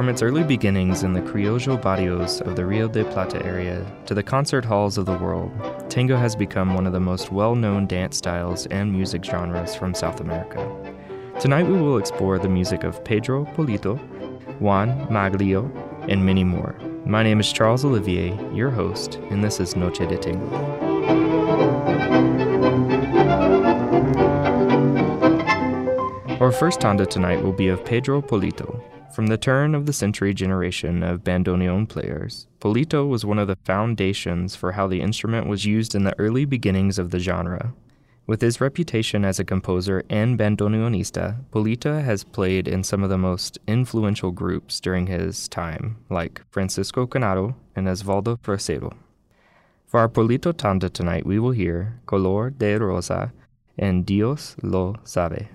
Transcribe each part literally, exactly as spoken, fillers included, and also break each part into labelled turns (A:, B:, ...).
A: From its early beginnings in the criollo barrios of the Rio de Plata area to the concert halls of the world, tango has become one of the most well-known dance styles and music genres from South America. Tonight we will explore the music of Pedro Polito, Juan Maglio, and many more. My name is Charles Olivier, your host, and this is Noche de Tango. Our first tanda tonight will be of Pedro Polito. From the turn of the century generation of bandoneon players, Polito was one of the foundations for how the instrument was used in the early beginnings of the genre. With his reputation as a composer and bandoneonista, Polito has played in some of the most influential groups during his time, like Francisco Canaro and Osvaldo Frasero. For our Polito tanda tonight, we will hear Color de Rosa and Dios lo sabe.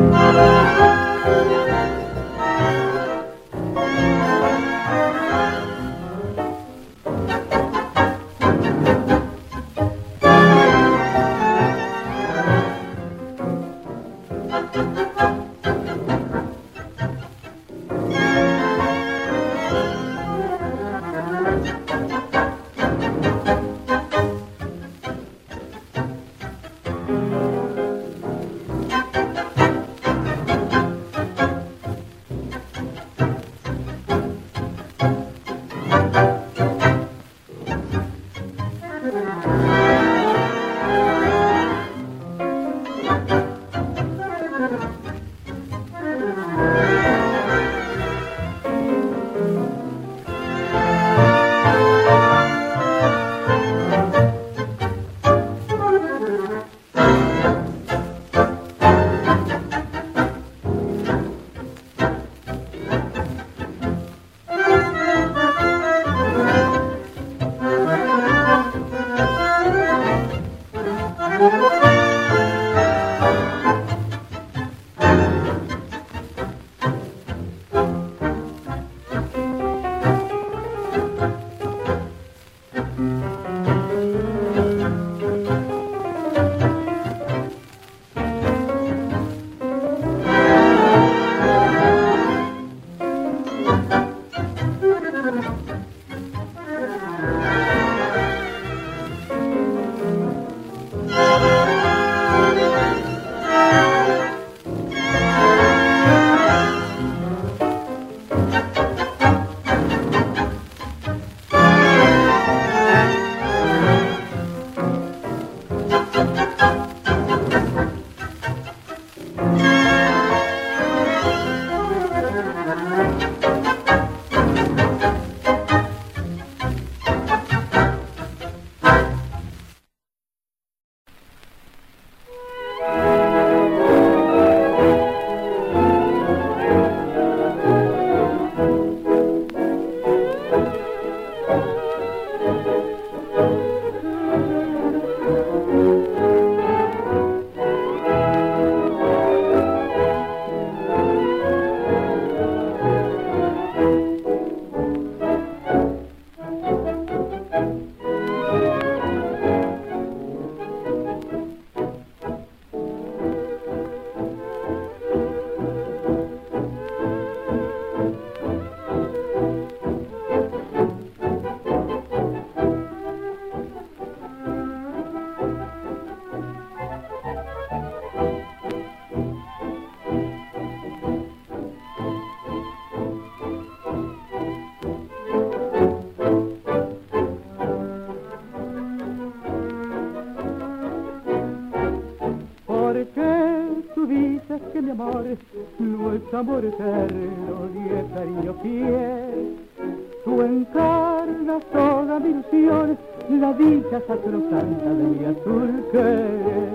B: Amor eterno y cariño fiel, tú encarnas toda mi ilusión, la dicha sacrosanta de mi azul querer.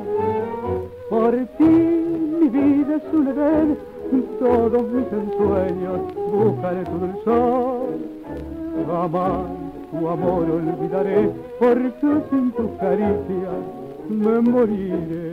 B: Por ti mi vida es un edén, todos mis ensueños buscaré tu dulzor. Jamás tu amor olvidaré, porque sin tus caricias me moriré.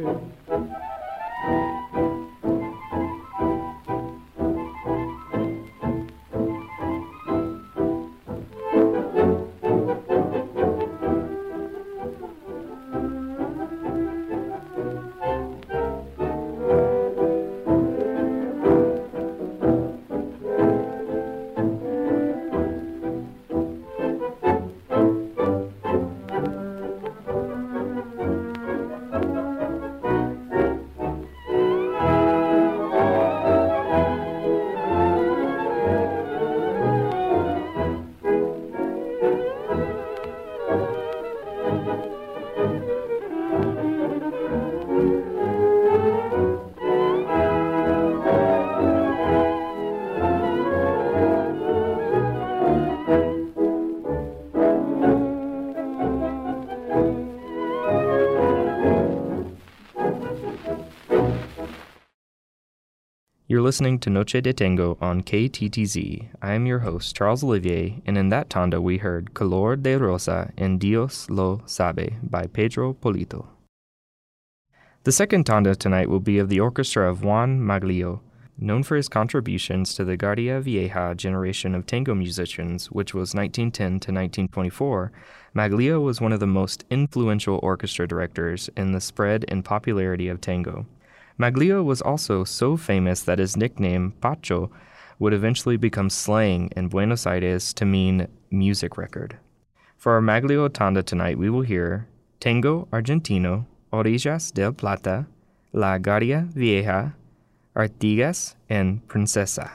A: You're listening to Noche de Tango on K T T Z. I am your host, Charles Olivier, and in that tanda we heard Color de Rosa and Dios lo Sabe by Pedro Polito. The second tanda tonight will be of the orchestra of Juan Maglio. Known for his contributions to the Guardia Vieja generation of tango musicians, which was nineteen ten to nineteen twenty-four, Maglio was one of the most influential orchestra directors in the spread and popularity of tango. Maglio was also so famous that his nickname, Pacho, would eventually become slang in Buenos Aires to mean music record. For our Maglio tanda tonight, we will hear Tango Argentino, Orillas del Plata, La Guardia Vieja, Artigas, and Princesa.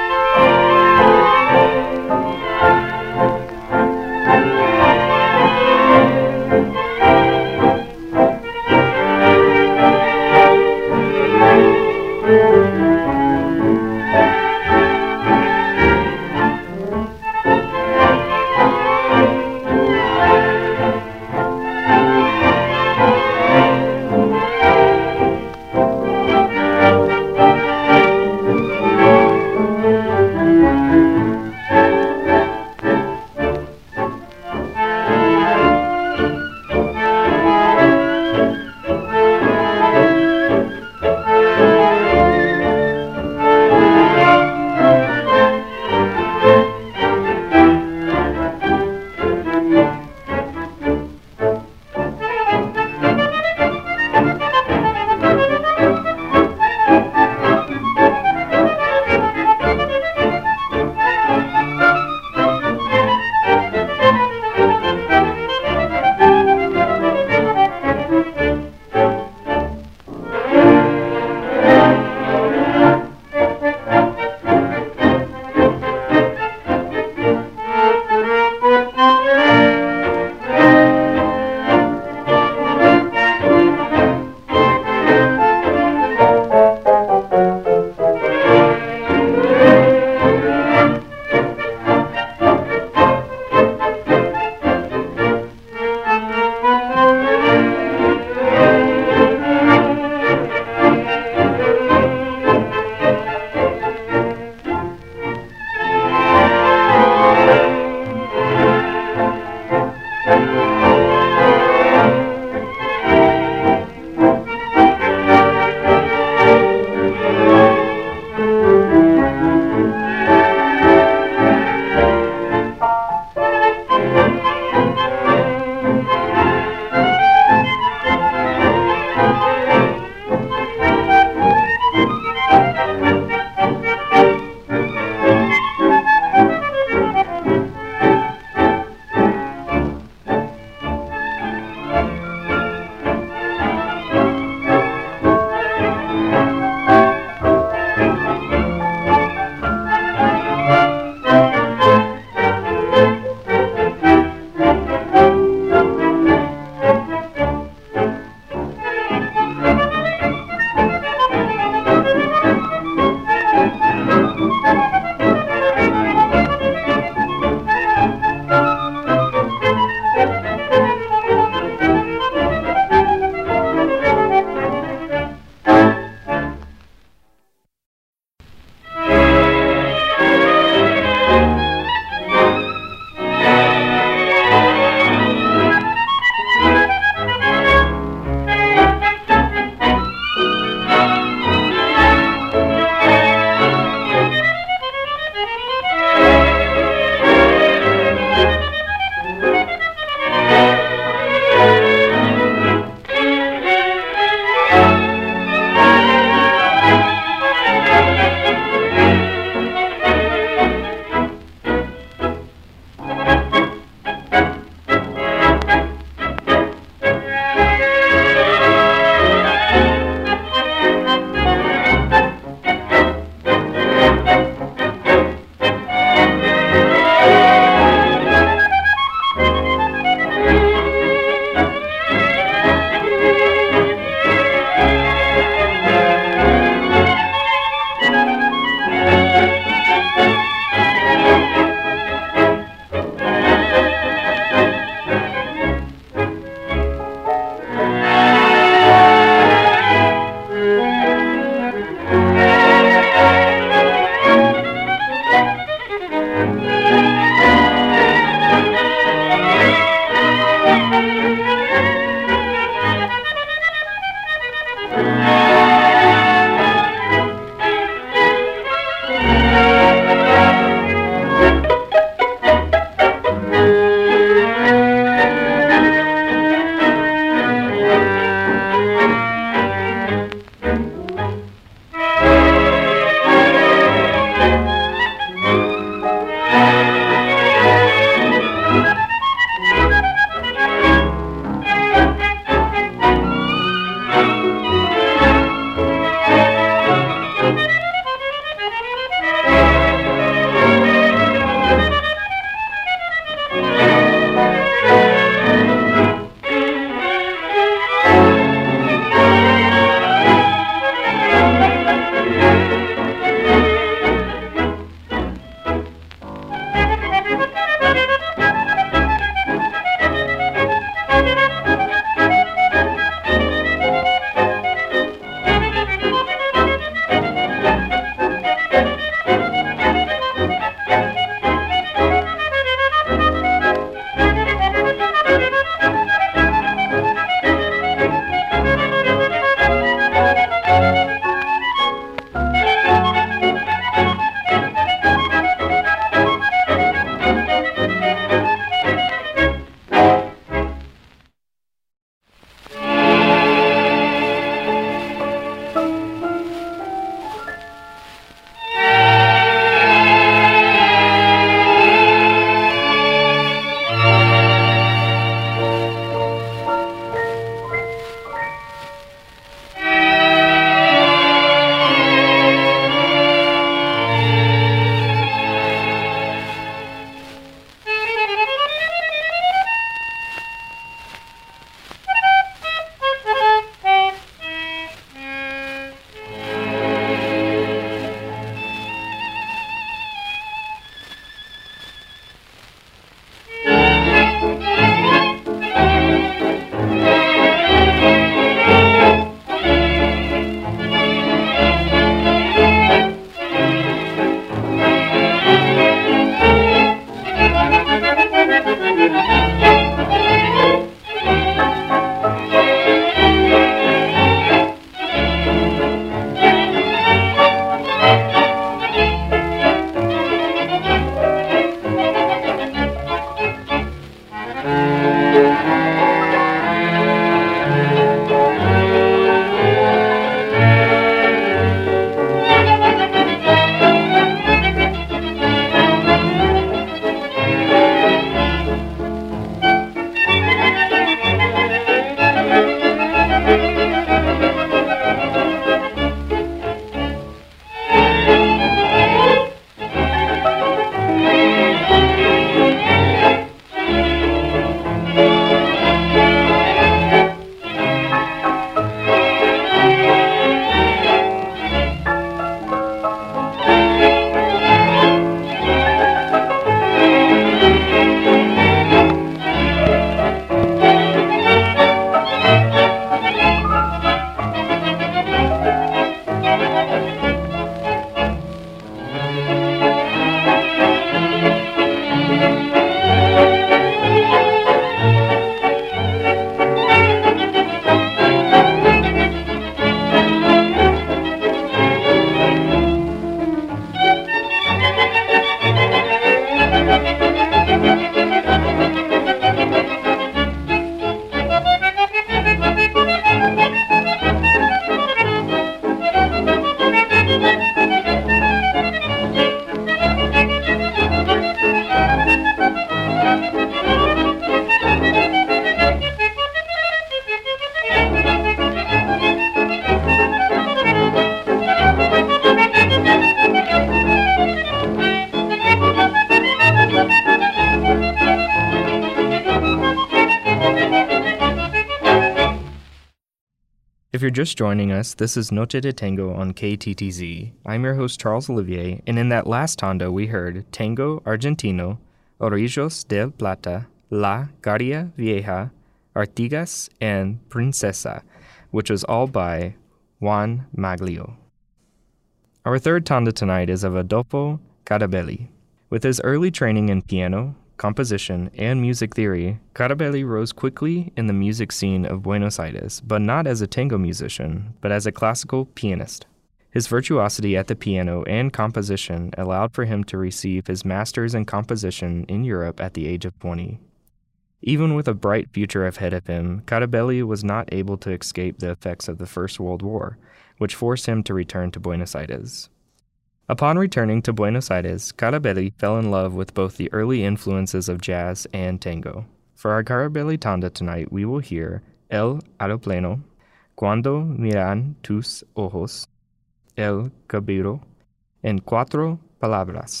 A: you're just joining us, this is Noche de Tango on K T T Z. I'm your host, Charles Olivier, and in that last tanda, we heard Tango Argentino, Orillos del Plata, La Garia Vieja, Artigas, and Princesa, which was all by Juan Maglio. Our third tanda tonight is of Adolfo Carabelli. With his early training in piano, composition, and music theory, Carabelli rose quickly in the music scene of Buenos Aires, but not as a tango musician, but as a classical pianist. His virtuosity at the piano and composition allowed for him to receive his master's in composition in Europe at the age of twenty. Even with a bright future ahead of him, Carabelli was not able to escape the effects of the First World War, which forced him to return to Buenos Aires. Upon returning to Buenos Aires, Carabelli fell in love with both the early influences of jazz and tango. For our Carabelli tanda tonight, we will hear El Aeroplano, Cuando Miran Tus Ojos, El Cabiro, and Cuatro Palabras.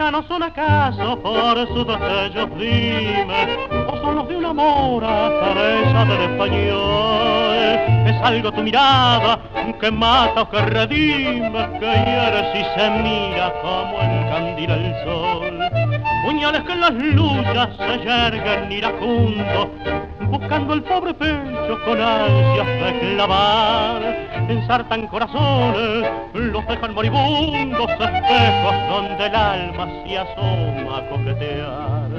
C: lejanos son acaso por sus destellos, dime, o son los de una mora cabeza del español. Es algo tu mirada que mata o que redime, que hiere si se mira como encandila el sol. Puñales que en las luchas se yerguen iracundos, buscando el pobre pecho con ansias de clavar. Ensartan corazones, los dejan moribundos, espejos donde el alma se asoma a coquetear.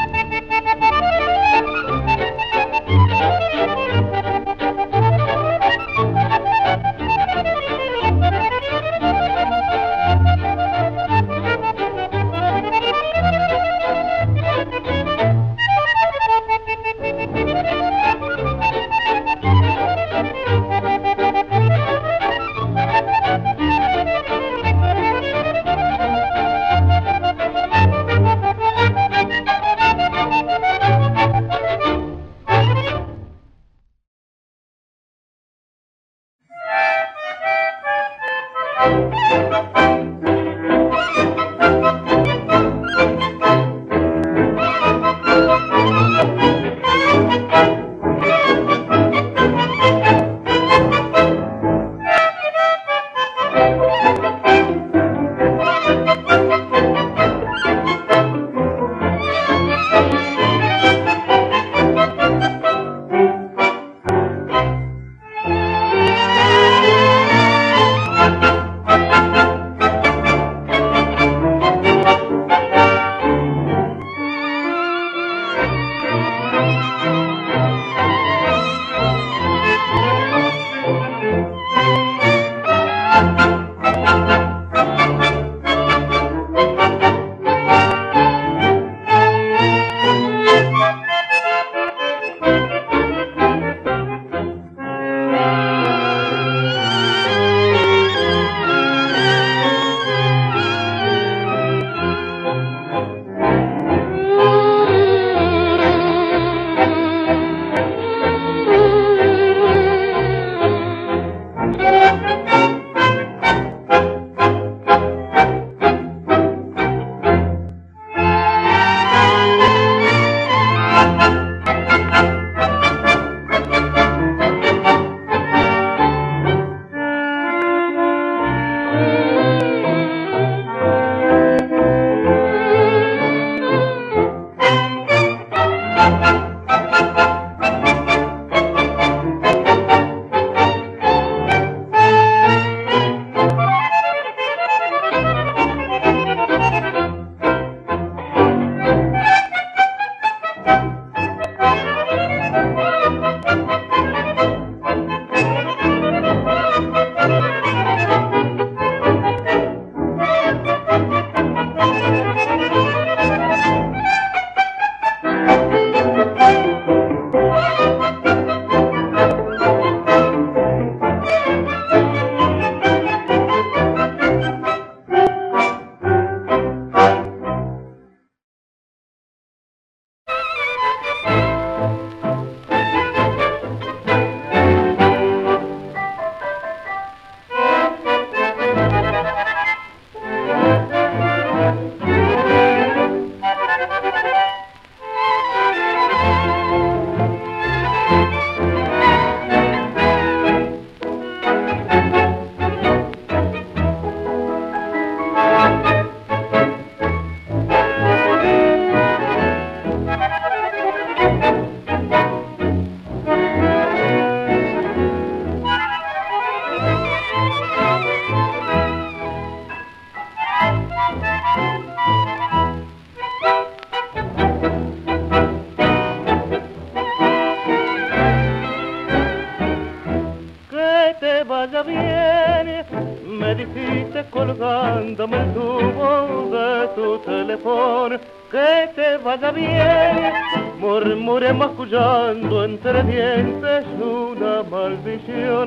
B: vaya bien, me dijiste colgándome el tubo de tu teléfono, que te vaya bien, murmuré mascullando entre dientes una maldición,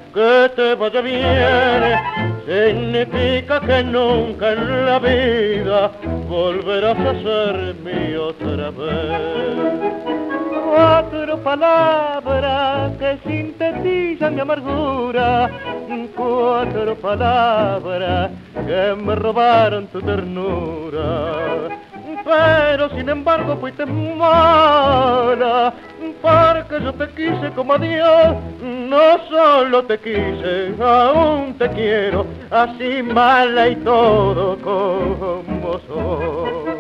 C: que te vaya bien, significa que nunca en la vida volverás a ser mío otra vez. Cuatro palabras que sintetizan mi amargura, cuatro palabras que me robaron tu ternura, pero sin embargo fuiste mala, porque yo te quise como a Dios, no solo te quise, aún te quiero, así mala y todo como soy.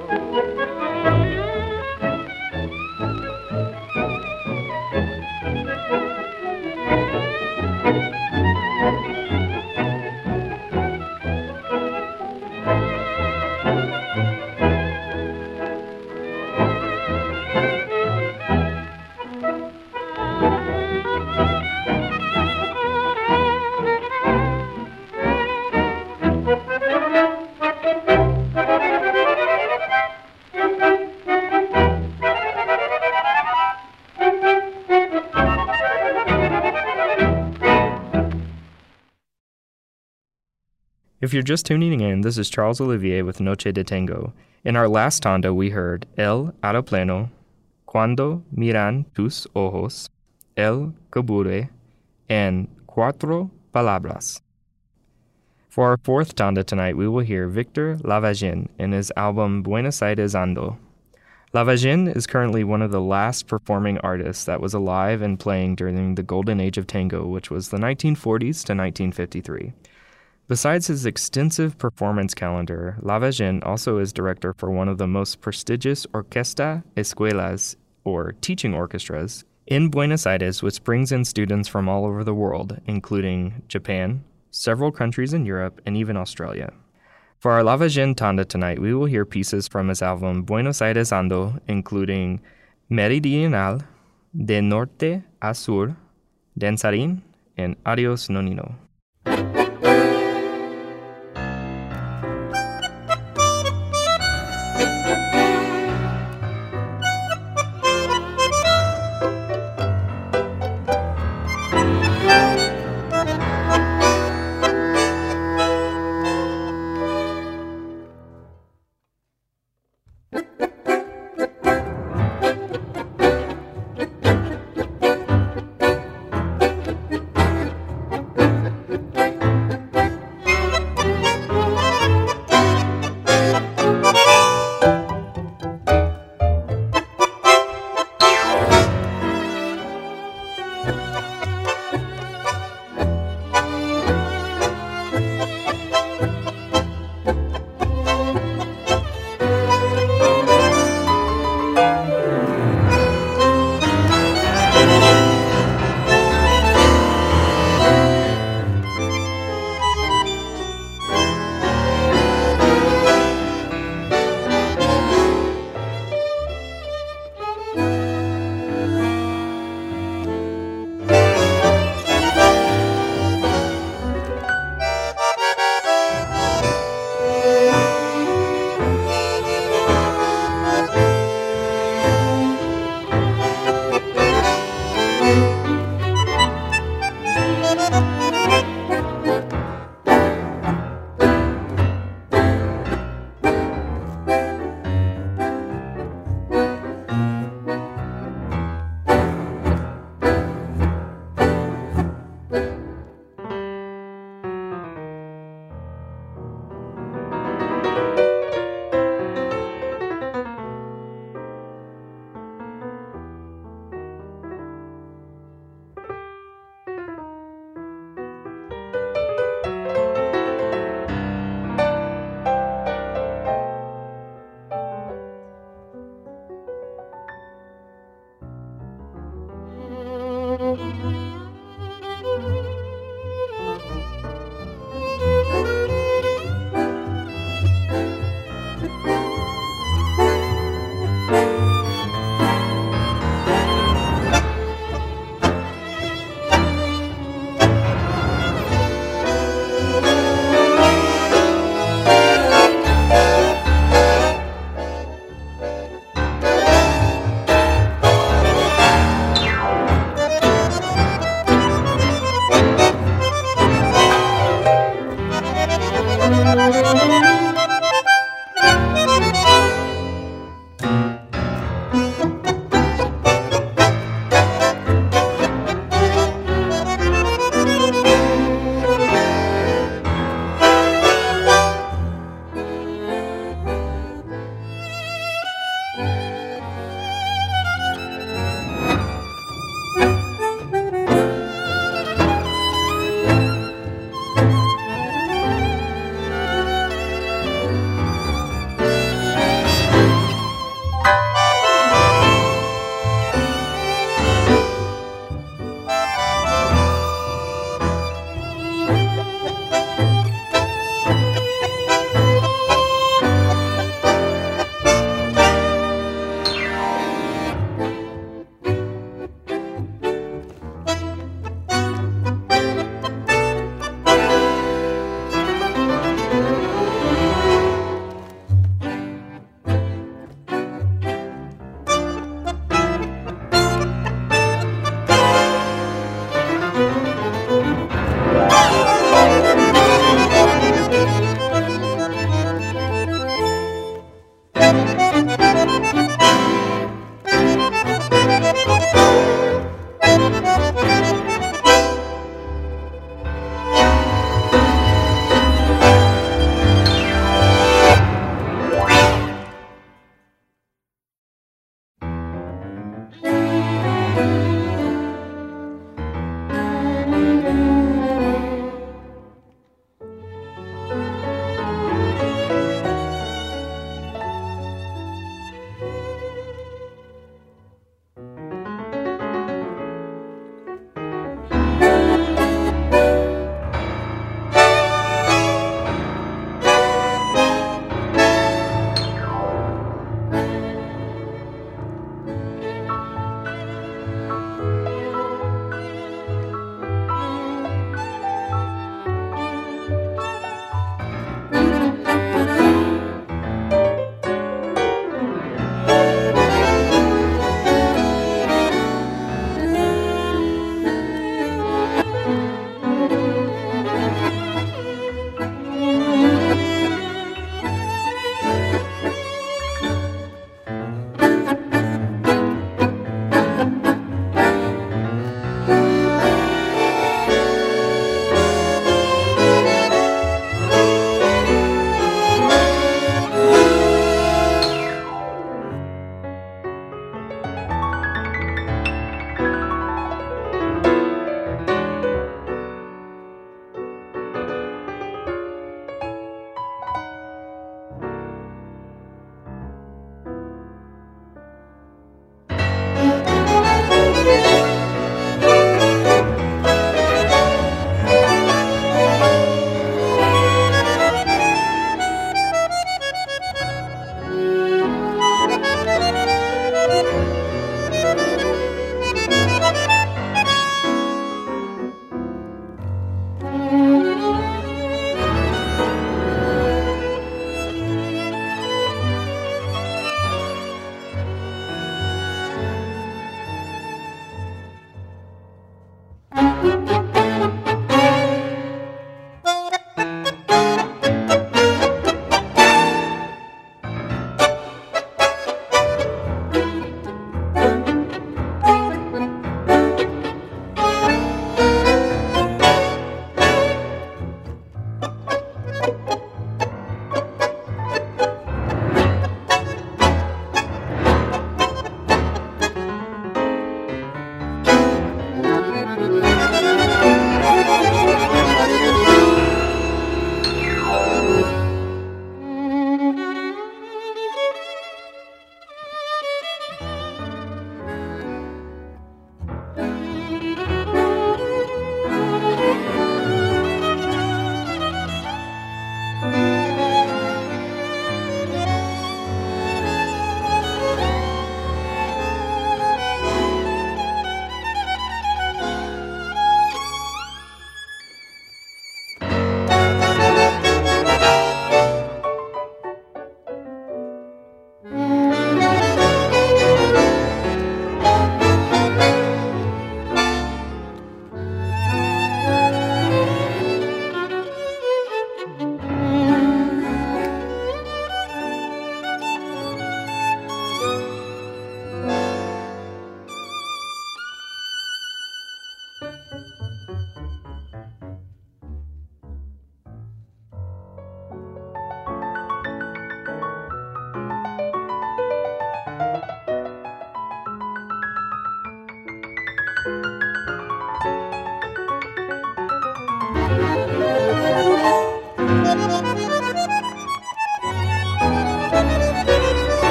A: If you're just tuning in, this is Charles Olivier with Noche de Tango. In our last tanda, we heard El Aeroplano, Cuando Miran Tus Ojos, El Cabure, and Cuatro Palabras. For our fourth tanda tonight, we will hear Victor Lavagin in his album Buenos Aires Ando. Lavagin is currently one of the last performing artists that was alive and playing during the golden age of tango, which was the nineteen forties to nineteen fifty-three. Besides his extensive performance calendar, Lavagin also is director for one of the most prestigious orquesta escuelas, or teaching orchestras, in Buenos Aires, which brings in students from all over the world, including Japan, several countries in Europe, and even Australia. For our Lavagin tanda tonight, we will hear pieces from his album Buenos Aires Ando, including Meridional, De Norte a Sur, Danzarin, and Adios Nonino.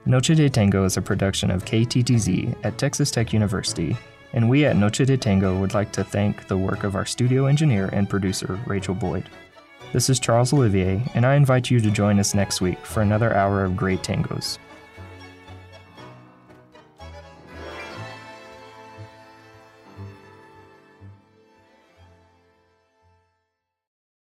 A: Noche de Tango is a production of K T T Z at Texas Tech University, and we at Noche de Tango would like to thank the work of our studio engineer and producer, Rachel Boyd. This is Charles Olivier, and I invite you to join us next week for another hour of great tangos.